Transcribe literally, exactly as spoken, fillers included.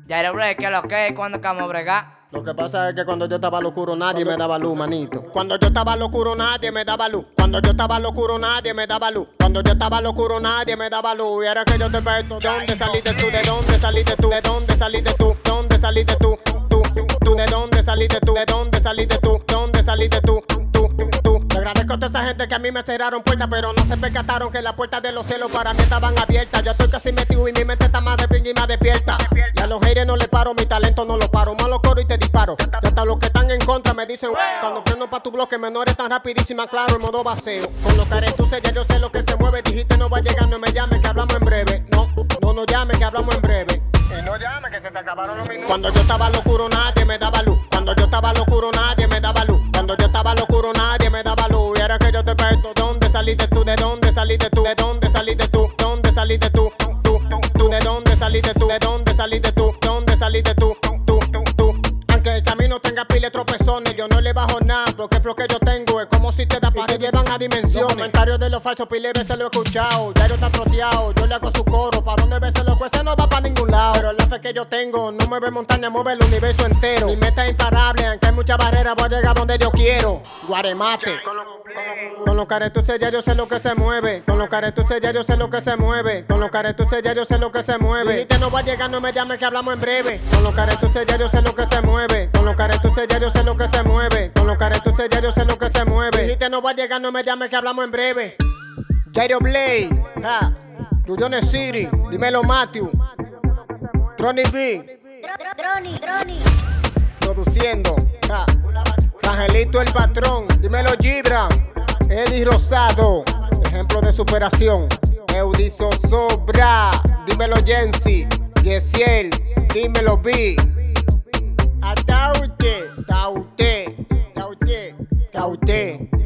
Jairo Blake, ¿qué es lo que es? ¿Cuándo vamos a bregar? Lo que pasa es que cuando yo estaba locuro nadie me daba luz, manito. Cuando yo estaba locuro nadie me daba luz. Cuando yo estaba locuro nadie me daba luz. Cuando yo estaba locuro nadie me daba luz. Y ahora que yo te peto, ¿de dónde saliste tú? ¿De dónde saliste tú? ¿De dónde saliste tú? ¿De dónde saliste tú? Tú, tú, ¿de dónde saliste tú? ¿De dónde saliste tú? ¿De dónde saliste tú? Tú, tú. Te agradezco a toda esa gente que a mí me cerraron puertas, pero no se percataron que las puertas de los cielos para mí estaban abiertas. Yo estoy casi metido y mi mente está más de ping y más despierta. Y a los haters no le paro, mi talento no lo paro. Malo coro y te disparo. Y hasta los que están en contra me dicen cuando prendo pa' tu bloque menores tan rapidísima, claro, en modo vacío. Con lo que eres tú, sé, ya yo sé lo que se mueve. Dijiste no va llegando y me llames que hablamos en breve. No, no, no llames que hablamos en breve. Y no llames que se te acabaron los minutos. Cuando yo estaba locuro nadie me daba luz. Cuando yo estaba locuro nadie me daba luz. Cuando yo estaba locuro nadie me daba luz. Y ahora que yo te peto, ¿de dónde saliste tú? ¿De dónde saliste tú? ¿De dónde saliste tú? ¿De dónde saliste tú? Tú, tú, ¿de dónde saliste tú? ¿De dónde saliste tú? ¿De dónde saliste tú? Tú, tú. Aunque el camino tenga pile de tropezones, yo no le bajo nada, porque el flow que yo tengo es como si te da para que llevan a dimensiones. Los comentarios de los falsos pile veces lo he escuchado. Jairo está troteado, yo le hago su coro. Pa' donde veces los jueces no va pa' ningún lado. Pero la fe que yo tengo no mueve montaña, mueve el universo entero. Mi meta es imparable, aunque hay muchas barreras, voy a llegar donde yo quiero. Guaremate. Con los caretuces ya yo sé lo que se mueve. Con los caretuces ya yo sé lo que se mueve. Con los caretuces ya yo sé lo que se mueve. Dijiste no va a llegar, no me llames que hablamos en breve. Con los caretuces ya yo sé lo que se mueve. Con los caretuces ya yo sé lo que se mueve. Con los caretuces ya yo sé lo que se mueve. Dijiste no va a llegar, no me llames que hablamos en breve. Jairo Blake, ja, Grullón City, dímelo Matthew, Trony B, Trony, Trony. produciendo, ja, Angelito el patrón, dímelo Gibran, Eddie Rosado, ejemplo de superación, Eudizo Sobra, dímelo Jensi, Yesiel, dímelo B, Ataute, Taute, Taute, Taute.